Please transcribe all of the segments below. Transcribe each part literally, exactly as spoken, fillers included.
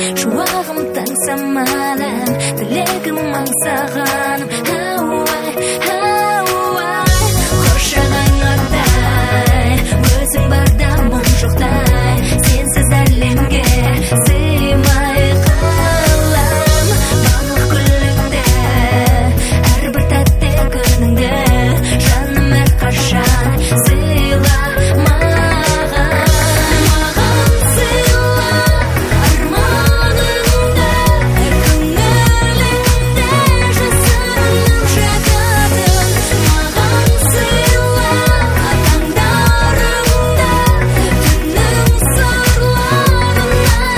шуағым таң самалым, тілегім аңсағаным. Хауай, хауай, қоршағанардай, өзің барда мұң жоқтай, сенсіз әлемге сыймай қалам. Барлық күліңді, әрбір тәтті күніңді, жаным әрқашан сыйла маған. Маған сыйла арманыңды, көңіліңді, жасырынып жататын. Маған сыйла таңдарыңды, түннің сырларын,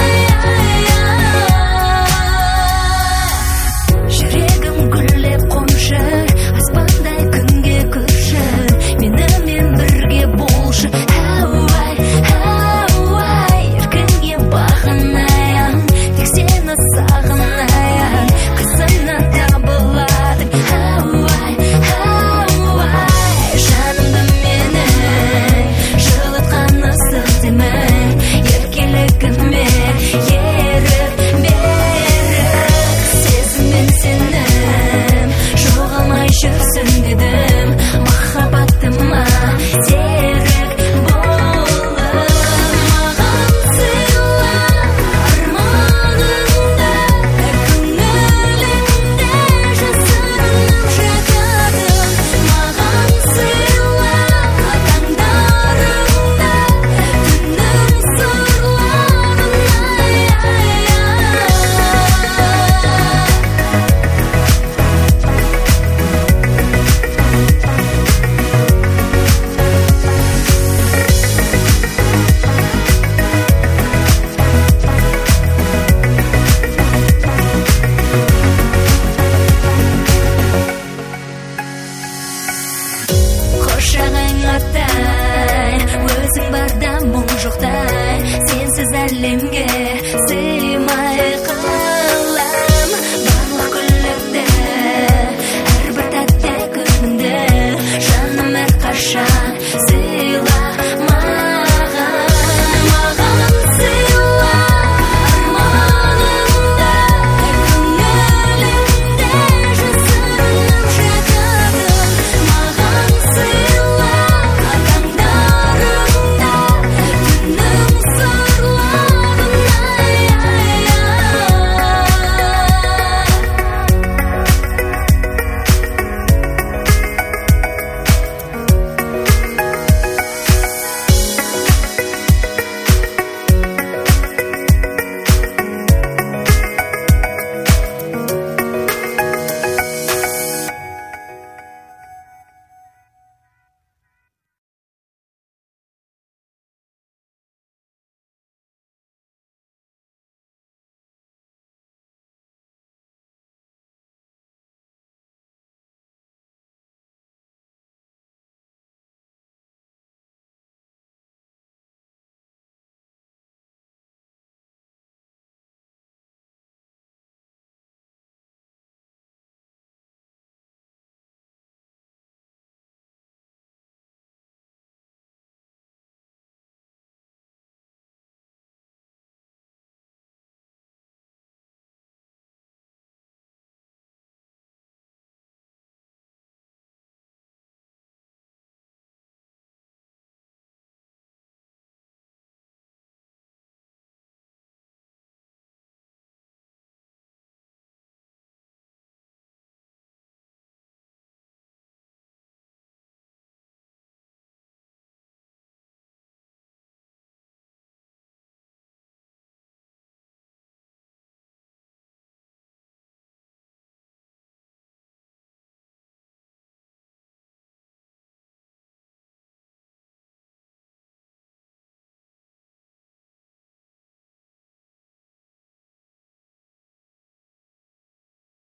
жүрегім гүлдеп қоншы, аспандай күнге көші, менімен бірге болшы. Хауай, хауай, еркінге бағынайын, тек сені сағынайын, қасымнан табыладың. Хауай, хауай, жанымды менің жылытқан ыстық демің, еркелігіме ерік берік, сезіммен сенім жоғалмай жүрсін дедім, махаббатыма серік болып. Маған сыйла арманыңды, көңіліңді, жасырынып жататын. Маған сыйла таңдарыңды, түннің сырларын, қоршағанардай, өзің барда мұң жоқтай, сенсіз әлемге сыймай